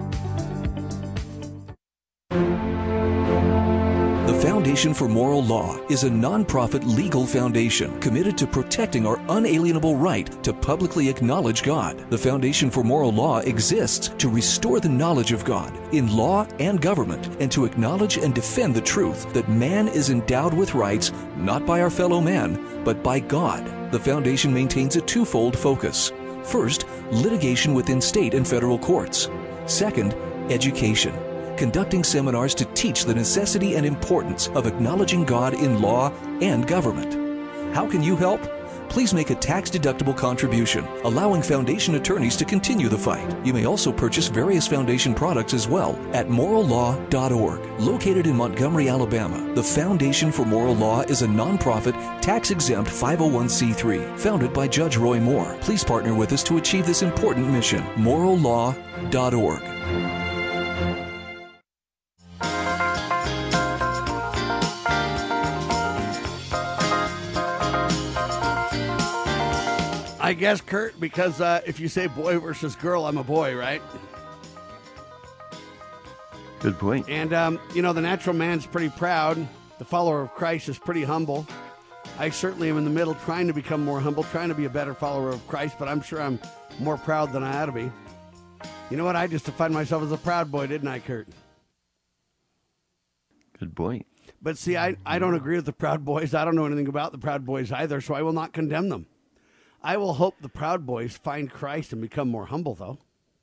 [SPEAKER 12] The Foundation for Moral Law is a nonprofit legal foundation committed to protecting our unalienable right to publicly acknowledge God. The Foundation for Moral Law exists to restore the knowledge of God in law and government and to acknowledge and defend the truth that man is endowed with rights not by our fellow man, but by God. The foundation maintains a twofold focus. First, litigation within state and federal courts. Second, education, conducting seminars to teach the necessity and importance of acknowledging God in law and government. How can you help? Please make a tax-deductible contribution, allowing foundation attorneys to continue the fight. You may also purchase various foundation products as well at morallaw.org. Located in Montgomery, Alabama, the Foundation for Moral Law is a nonprofit, tax-exempt 501c3 founded by Judge Roy Moore. Please partner with us to achieve this important mission. morallaw.org.
[SPEAKER 2] I guess, Kurt, because if you say boy versus girl, I'm a boy, right?
[SPEAKER 5] Good point.
[SPEAKER 2] And, the natural man's pretty proud. The follower of Christ is pretty humble. I certainly am in the middle, trying to become more humble, trying to be a better follower of Christ, but I'm sure I'm more proud than I ought to be. You know what? I just defined myself as a proud boy, didn't I, Kurt?
[SPEAKER 5] Good point.
[SPEAKER 2] But see, I don't agree with the Proud Boys. I don't know anything about the Proud Boys either, so I will not condemn them. I will hope the Proud Boys find Christ and become more humble, though.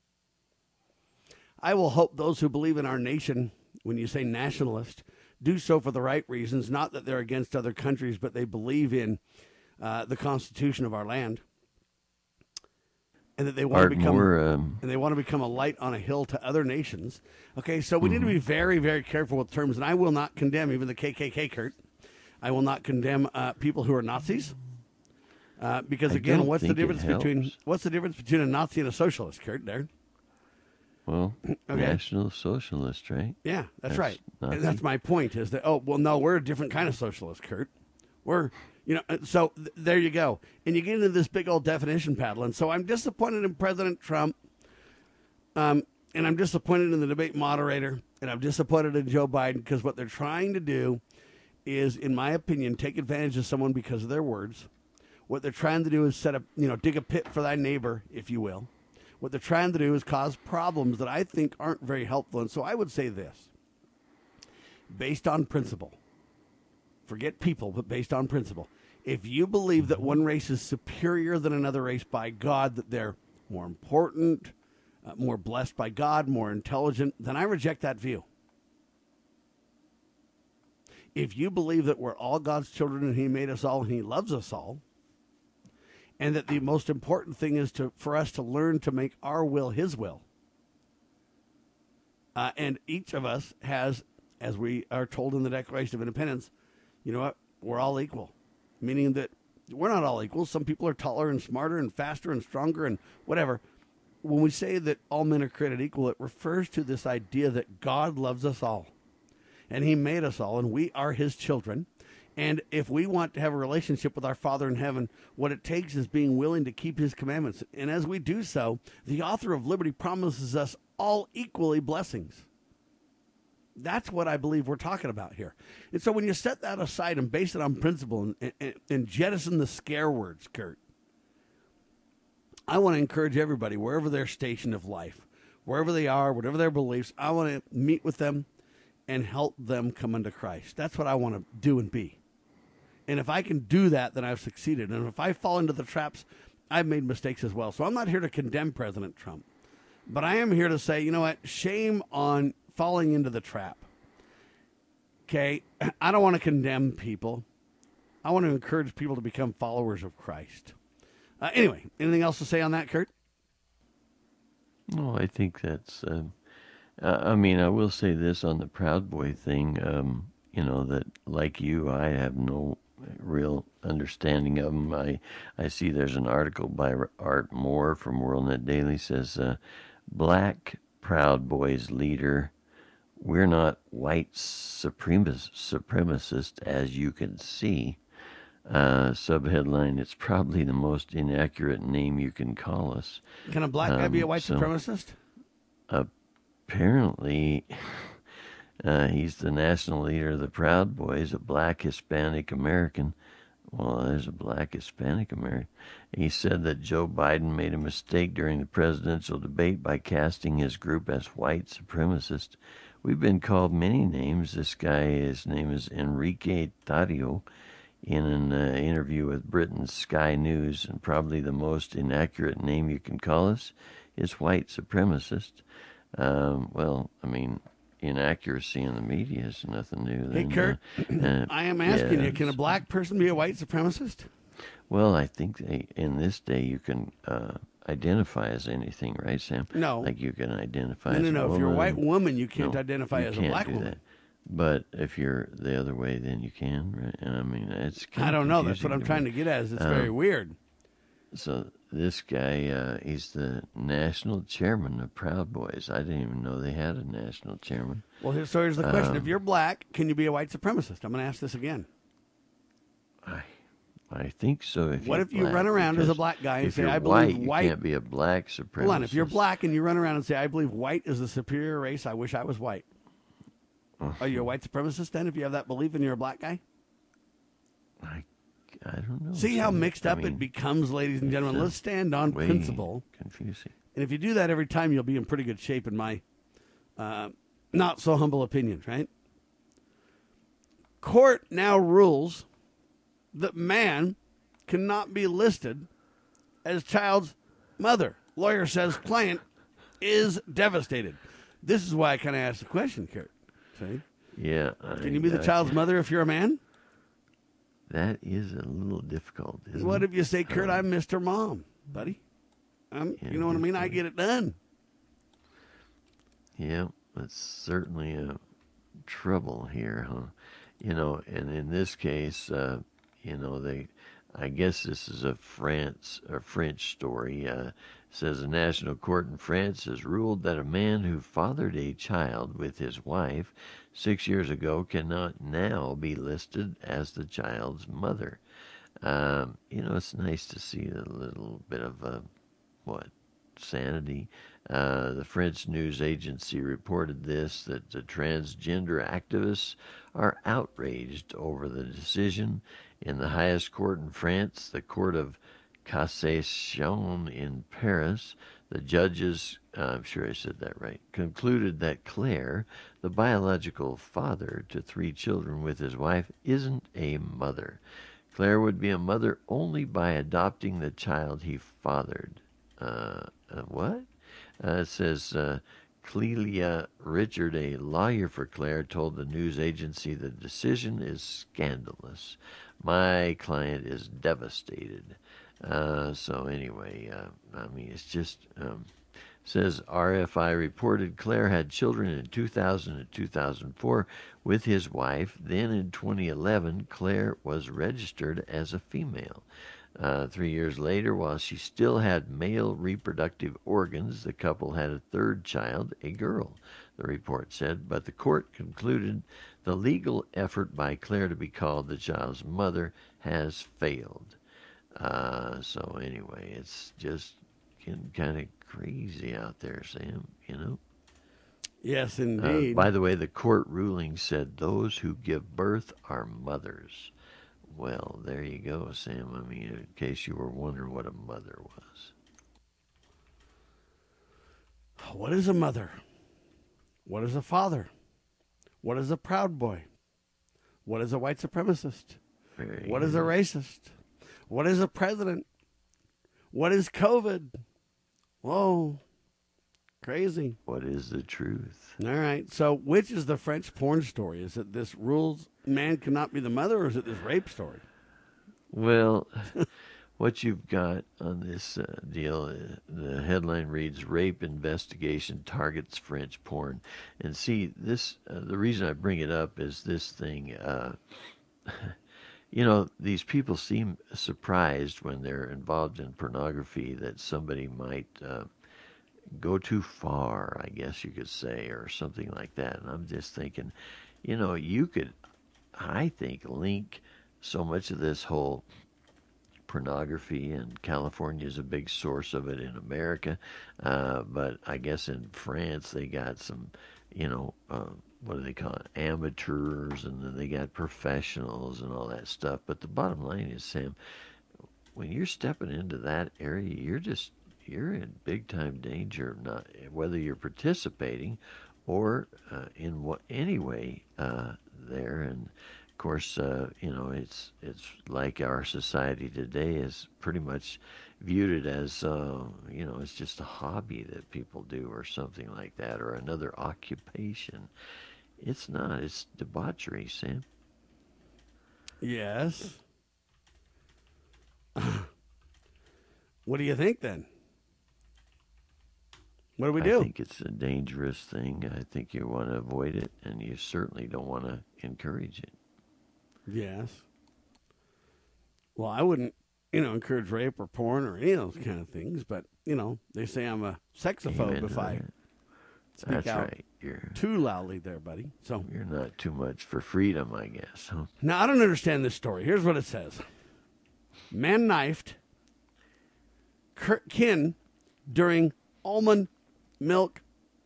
[SPEAKER 2] I will hope those who believe in our nation, when you say nationalist, do so for the right reasons, not that they're against other countries, but they believe in the Constitution of our land, and that they want to become a light on a hill to other nations. Okay, so we need to be very, very careful with terms, and I will not condemn even the KKK, Kurt. I will not condemn people who are Nazis. Because again, what's the difference between a Nazi and a socialist, Kurt? There.
[SPEAKER 5] Well, okay. National Socialist, right?
[SPEAKER 2] Yeah, that's right. And that's my point. Is that we're a different kind of socialist, Kurt. We're so there you go, and you get into this big old definition paddle, and so I'm disappointed in President Trump, and I'm disappointed in the debate moderator, and I'm disappointed in Joe Biden because what they're trying to do is, in my opinion, take advantage of someone because of their words. What they're trying to do is dig a pit for thy neighbor, if you will. What they're trying to do is cause problems that I think aren't very helpful. And so I would say this, based on principle, forget people, but based on principle. If you believe that one race is superior than another race by God, that they're more important, more blessed by God, more intelligent, then I reject that view. If you believe that we're all God's children and he made us all and he loves us all, and that the most important thing is for us to learn to make our will his will. And each of us has, as we are told in the Declaration of Independence, you know what? We're all equal. Meaning that we're not all equal. Some people are taller and smarter and faster and stronger and whatever. When we say that all men are created equal, it refers to this idea that God loves us all. And he made us all, and we are his children. And if we want to have a relationship with our Father in heaven, what it takes is being willing to keep his commandments. And as we do so, the author of liberty promises us all equally blessings. That's what I believe we're talking about here. And so when you set that aside and base it on principle and jettison the scare words, Kurt, I want to encourage everybody, wherever their station of life, wherever they are, whatever their beliefs, I want to meet with them and help them come unto Christ. That's what I want to do and be. And if I can do that, then I've succeeded. And if I fall into the traps, I've made mistakes as well. So I'm not here to condemn President Trump. But I am here to say, you know what? Shame on falling into the trap. Okay? I don't want to condemn people. I want to encourage people to become followers of Christ. Anyway, anything else to say on that, Kurt?
[SPEAKER 5] No, I think that's... I will say this on the Proud Boy thing, that like you, I have no real understanding of them. I see there's an article by Art Moore from WorldNet Daily says, Black Proud Boys leader we're not white supremacist, as you can see. Subheadline, it's probably the most inaccurate name you can call us.
[SPEAKER 2] Can a black guy be a white supremacist?
[SPEAKER 5] Apparently, he's the national leader of the Proud Boys, a black Hispanic American. Well, there's a black Hispanic American. He said that Joe Biden made a mistake during the presidential debate by casting his group as white supremacist. We've been called many names. This guy, his name is Enrique Tarrio, in an interview with Britain's Sky News, and probably the most inaccurate name you can call us is white supremacist. Well, I mean, inaccuracy in the media is nothing new.
[SPEAKER 2] Hey, Kurt, I am asking you, can a black person be a white supremacist?
[SPEAKER 5] Well, I think in this day you can identify as anything, right, Sam?
[SPEAKER 2] No.
[SPEAKER 5] Like you can identify as a woman.
[SPEAKER 2] No. If you're a white woman, you can't identify as a black woman.
[SPEAKER 5] That. But if you're the other way, then you can, right? And I mean, it's kind
[SPEAKER 2] I
[SPEAKER 5] of
[SPEAKER 2] don't know. That's what I'm trying to get at. It's very weird.
[SPEAKER 5] So this guy, he's the national chairman of Proud Boys. I didn't even know they had a national chairman.
[SPEAKER 2] Well, so here's the question. If you're black, can you be a white supremacist? I'm going to ask this again.
[SPEAKER 5] I think so.
[SPEAKER 2] What if you run around as a black guy and say, I believe white...
[SPEAKER 5] You can't be a black supremacist.
[SPEAKER 2] Hold on. If you're black and you run around and say, I believe white is the superior race, I wish I was white. Are you a white supremacist then if you have that belief and you're a black guy?
[SPEAKER 5] I don't know.
[SPEAKER 2] See how mixed up it becomes, ladies and gentlemen. Let's stand on principle.
[SPEAKER 5] Confusing.
[SPEAKER 2] And if you do that every time, you'll be in pretty good shape in my not so humble opinion, right? Court now rules that man cannot be listed as child's mother. Lawyer says client is devastated. This is why I kind of asked the question, Kurt. See?
[SPEAKER 5] Yeah.
[SPEAKER 2] Can you be the child's mother if you're a man?
[SPEAKER 5] That is a little difficult, isn't it?
[SPEAKER 2] What if you say, Kurt, I'm Mr. Mom, buddy? You know what I mean? I get it done.
[SPEAKER 5] Yeah, that's certainly a trouble here, huh? You know, and in this case, you know, I guess this is a French story. Says a national court in France has ruled that a man who fathered a child with his wife 6 years ago cannot now be listed as the child's mother. You know, it's nice to see a little bit of sanity. The French news agency reported that the transgender activists are outraged over the decision in the highest court in France, the Court of Cassation in Paris. The judges, I'm sure I said that right, concluded that Claire, the biological father to 3 children with his wife, isn't a mother. Claire would be a mother only by adopting the child he fathered. What? It says Clelia Richard, a lawyer for Claire, told the news agency the decision is scandalous. My client is devastated. So anyway, I mean, it's just, says RFI reported Claire had children in 2000 and 2004 with his wife. Then in 2011, Claire was registered as a female. 3 years later, while she still had male reproductive organs, the couple had a third child, a girl, the report said. But the court concluded the legal effort by Claire to be called the child's mother has failed. So anyway, it's just getting kind of crazy out there, Sam, you know?
[SPEAKER 2] Yes, indeed.
[SPEAKER 5] By the way, the court ruling said those who give birth are mothers. Well, there you go, Sam. I mean, in case you were wondering what a mother was.
[SPEAKER 2] What is a mother? What is a father? What is a Proud Boy? What is a white supremacist? What is a racist? What is a president? What is COVID? Whoa. Crazy.
[SPEAKER 5] What is the truth?
[SPEAKER 2] All right. So which is the French porn story? Is it this rules man cannot be the mother, or is it this rape story?
[SPEAKER 5] Well, what you've got on this deal, the headline reads, Rape Investigation Targets French Porn. And see, this the reason I bring it up is this thing. You know, these people seem surprised when they're involved in pornography that somebody might go too far, I guess you could say, or something like that. And I'm just thinking, you could, I think, link so much of this whole pornography, and California is a big source of it in America, but I guess in France they got some, what do they call it, amateurs, and then they got professionals and all that stuff. But the bottom line is, Sam, when you're stepping into that area, you're in big time danger, not whether you're participating or in any way there. And of course, it's like our society today is pretty much viewed it as it's just a hobby that people do or something like that, or another occupation. It's not. It's debauchery, Sam.
[SPEAKER 2] Yes. What do you think then? What do we do?
[SPEAKER 5] I think it's a dangerous thing. I think you want to avoid it, and you certainly don't want to encourage it.
[SPEAKER 2] Yes. Well, I wouldn't, encourage rape or porn or any of those kind of things, but, they say I'm a sexophobe if I speak
[SPEAKER 5] That's
[SPEAKER 2] out
[SPEAKER 5] right. You're
[SPEAKER 2] too loudly there, buddy. So
[SPEAKER 5] you're not too much for freedom, I guess. Huh?
[SPEAKER 2] Now, I don't understand this story. Here's what it says. Man knifed kin during almond milk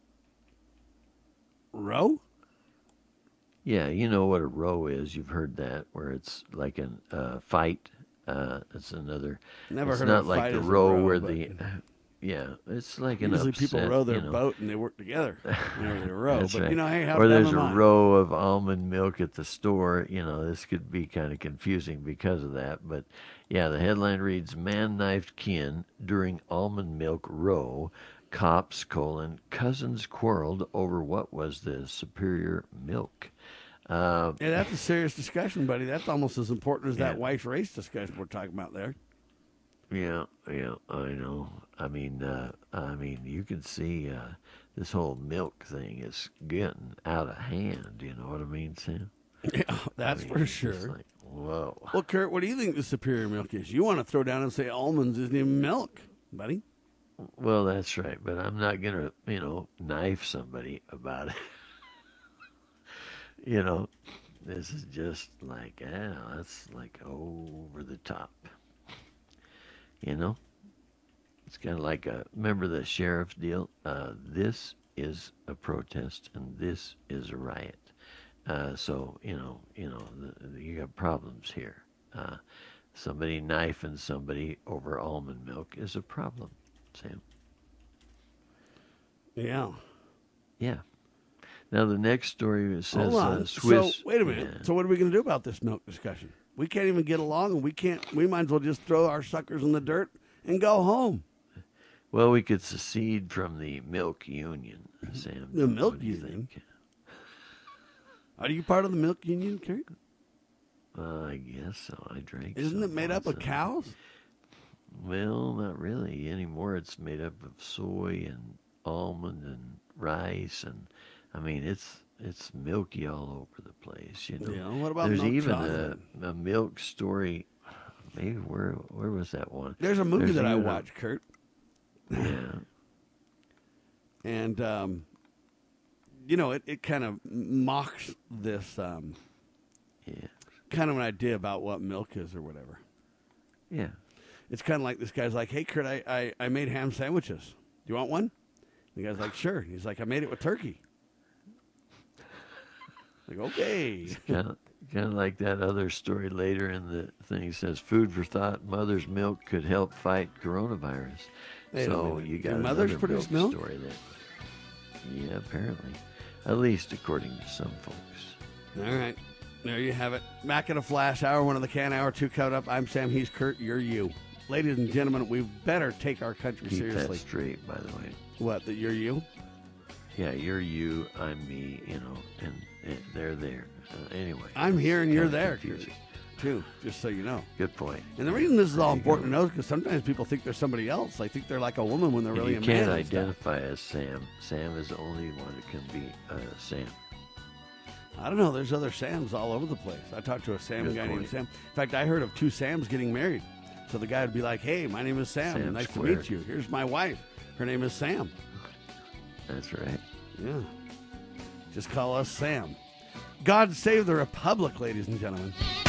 [SPEAKER 2] row?
[SPEAKER 5] Yeah, you know what a row is. You've heard that, where it's like a fight. It's another.
[SPEAKER 2] Never
[SPEAKER 5] it's
[SPEAKER 2] heard
[SPEAKER 5] not
[SPEAKER 2] of a
[SPEAKER 5] like
[SPEAKER 2] fight
[SPEAKER 5] the
[SPEAKER 2] as a
[SPEAKER 5] row
[SPEAKER 2] row,
[SPEAKER 5] where
[SPEAKER 2] but
[SPEAKER 5] it's like an
[SPEAKER 2] usually
[SPEAKER 5] upset.
[SPEAKER 2] people row their boat and they work together whenever they row.
[SPEAKER 5] That's
[SPEAKER 2] but
[SPEAKER 5] right.
[SPEAKER 2] Hey, how
[SPEAKER 5] or there's
[SPEAKER 2] dumb
[SPEAKER 5] a
[SPEAKER 2] am I?
[SPEAKER 5] row of almond milk at the store. This could be kind of confusing because of that. But yeah, the headline reads: "Man knifed kin during almond milk row. Cops: cousins quarreled over what was the superior milk."
[SPEAKER 2] Yeah, that's a serious discussion, buddy. That's almost as important as that
[SPEAKER 5] Yeah.
[SPEAKER 2] white race discussion we're talking about there.
[SPEAKER 5] Yeah, I know. I mean, you can see this whole milk thing is getting out of hand. You know what I mean, Sam?
[SPEAKER 2] Yeah, that's for
[SPEAKER 5] it's
[SPEAKER 2] sure.
[SPEAKER 5] just like, whoa.
[SPEAKER 2] Well, Kurt, what do you think the superior milk is? You want to throw down and say almonds isn't even milk, buddy?
[SPEAKER 5] Well, that's right, but I'm not gonna, knife somebody about it. This is just like, that's like over the top. It's kind of like remember the sheriff deal? This is a protest and this is a riot. So, you got problems here. Somebody knifing somebody over almond milk is a problem, Sam.
[SPEAKER 2] Yeah.
[SPEAKER 5] Yeah. Now, the next story says
[SPEAKER 2] Hold on.
[SPEAKER 5] Swiss.
[SPEAKER 2] So, wait a minute.
[SPEAKER 5] Yeah.
[SPEAKER 2] So, what are we going to do about this milk discussion? We can't even get along, and we might as well just throw our suckers in the dirt and go home.
[SPEAKER 5] Well, we could secede from the milk union, Sam.
[SPEAKER 2] The milk
[SPEAKER 5] What do you
[SPEAKER 2] union?
[SPEAKER 5] think?
[SPEAKER 2] Are you part of the milk union, Kurt?
[SPEAKER 5] I guess so. I drank.
[SPEAKER 2] Isn't
[SPEAKER 5] some
[SPEAKER 2] it made up of
[SPEAKER 5] once.
[SPEAKER 2] cows?
[SPEAKER 5] Well, not really anymore. It's made up of soy and almond and rice, and I mean it's milky all over the place.
[SPEAKER 2] Yeah. What about
[SPEAKER 5] There's
[SPEAKER 2] milk
[SPEAKER 5] even
[SPEAKER 2] chocolate?
[SPEAKER 5] a milk story. Maybe where was that one?
[SPEAKER 2] There's a movie that I
[SPEAKER 5] even
[SPEAKER 2] watched, Kurt.
[SPEAKER 5] Yeah.
[SPEAKER 2] And, it kind of mocks this kind of an idea about what milk is or whatever.
[SPEAKER 5] Yeah.
[SPEAKER 2] It's kind of like this guy's like, hey, Kurt, I made ham sandwiches. Do you want one? The guy's like, sure. He's like, I made it with turkey. Like, okay.
[SPEAKER 5] Kind of like that other story later in the thing. It says, food for thought, mother's milk could help fight coronavirus.
[SPEAKER 2] Wait a
[SPEAKER 5] So
[SPEAKER 2] minute.
[SPEAKER 5] you
[SPEAKER 2] Do
[SPEAKER 5] got
[SPEAKER 2] mothers
[SPEAKER 5] another
[SPEAKER 2] produce
[SPEAKER 5] milk
[SPEAKER 2] milk?
[SPEAKER 5] story there. Yeah, apparently. At least according to some folks.
[SPEAKER 2] All right. There you have it. Back in a flash hour, one of the can hour, two coming up. I'm Sam. He's Kurt. You're you. Ladies and gentlemen, we better take our country
[SPEAKER 5] Keep
[SPEAKER 2] seriously.
[SPEAKER 5] that straight, by the way.
[SPEAKER 2] What, that you're you?
[SPEAKER 5] Yeah, you're you, I'm me, and they're there. Anyway.
[SPEAKER 2] I'm here and
[SPEAKER 5] it's
[SPEAKER 2] you're
[SPEAKER 5] kinda
[SPEAKER 2] there, Kurt,
[SPEAKER 5] confusing.
[SPEAKER 2] too, just so you know.
[SPEAKER 5] Good point.
[SPEAKER 2] And the reason this is all
[SPEAKER 5] There you
[SPEAKER 2] important
[SPEAKER 5] go.
[SPEAKER 2] to know is because sometimes people think they're somebody else. They think they're like a woman when they're
[SPEAKER 5] And
[SPEAKER 2] really
[SPEAKER 5] you
[SPEAKER 2] a man.
[SPEAKER 5] can't
[SPEAKER 2] and stuff.
[SPEAKER 5] identify as Sam. Sam is the only one that can be Sam.
[SPEAKER 2] I don't know. There's other Sams all over the place. I talked to a Sam
[SPEAKER 5] Good
[SPEAKER 2] guy named
[SPEAKER 5] point.
[SPEAKER 2] Sam. In fact, I heard of two Sams getting married. So the guy would be like, hey, my name is Sam.
[SPEAKER 5] Sam
[SPEAKER 2] nice
[SPEAKER 5] Square.
[SPEAKER 2] to meet you. Here's my wife. Her name is Sam.
[SPEAKER 5] That's right.
[SPEAKER 2] Yeah. Just call us Sam. God save the Republic, ladies and gentlemen.